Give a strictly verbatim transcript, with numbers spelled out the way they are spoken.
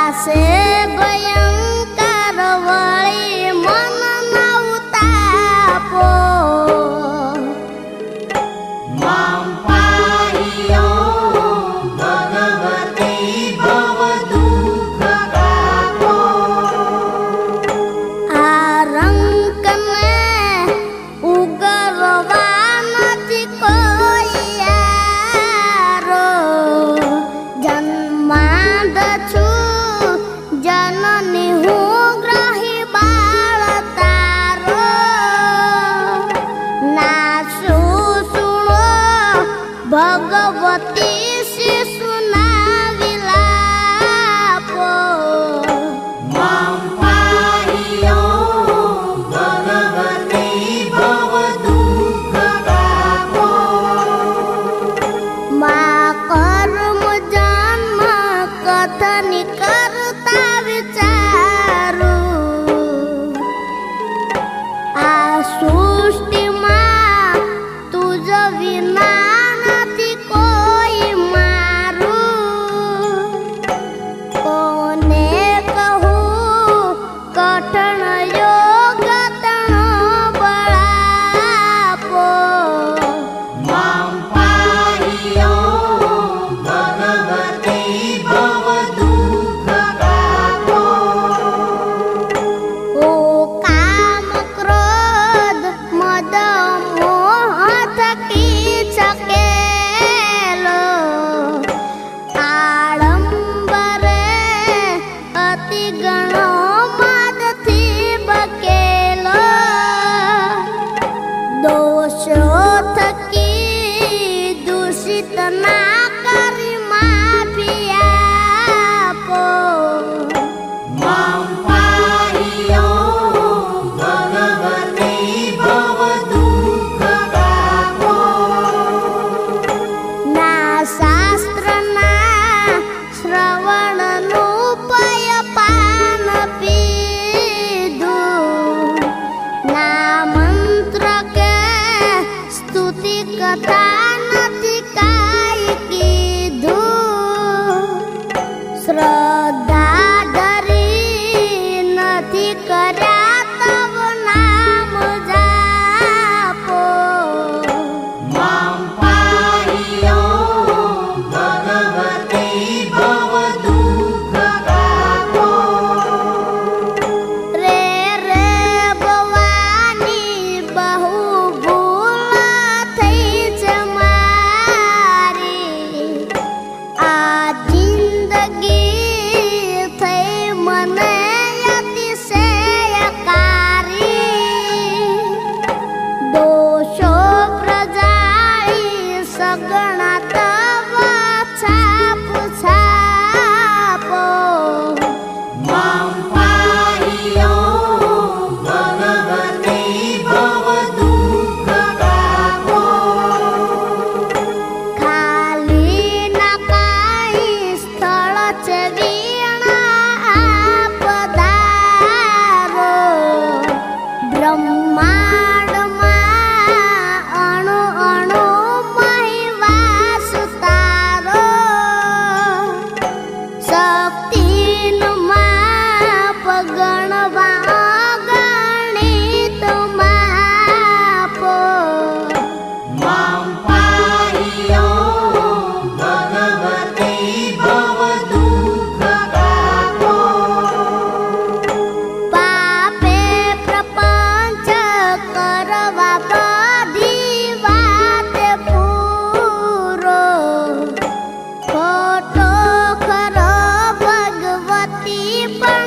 से भयंकर वळी मन न उतापो मां पाहियो भगवती भव दुःख कापो आ रंग ने उगरवा નથી કોઈ યારો જન્માંદ છું જનની હું ગ્રહી બાળ તારો નાસું સુણો ભગવતી શિશુના વિલાપો मां पाहियो भगवती भव दुःख कापो માં કર્મ જન્મ કથની કરતા વિચારું આ સૃષ્ટિમાં તુજ વિના નથી કોઈ મારું કોને કહું કઠણ યોગ તણો બળાપો मां पाहियो भगवती भव दुःख कापो ओ काम क्रोध मद मोह थकी छकेलो आडंबरे अति गणो मदથી બકેલો દોષો થકી દૂષિત ના કરી માફી આપો मां पाहियो भगवती भव दुःख कापो ના શાસ્ત્રના શ્રવણનું પયપાન પીધું ના મંત્ર કે સ્તુતિ કથા નથી કાંઈ કીધું શ્રદ્ધા ધરી નથી કર્યા તવ નામ જાપો मां पाहियो भगवती भव दुःख कापो રે રે ભવાની બહુ ભૂલ થઈ છે મારી આ જિંદગી થઈ મને અતિશયકારી દોષો પ્રજાળી સગણા તવ છાપ છાપો मां पाहियो भगवती भव दुःख कापो ખાલી ના કાંઈ સ્થળ છે વીણા પધારો બ્રહ્માંડમાં અણુ અણુ મહિવાસ તારો શક્તિનું માપ ગણવા ગણિત માપો मां पाहियो भगवती भव दुःख कापो પાપે પ્રપંચ કરવા બધી વાતે પૂરો ખોટો ખરો ભગવતી પણ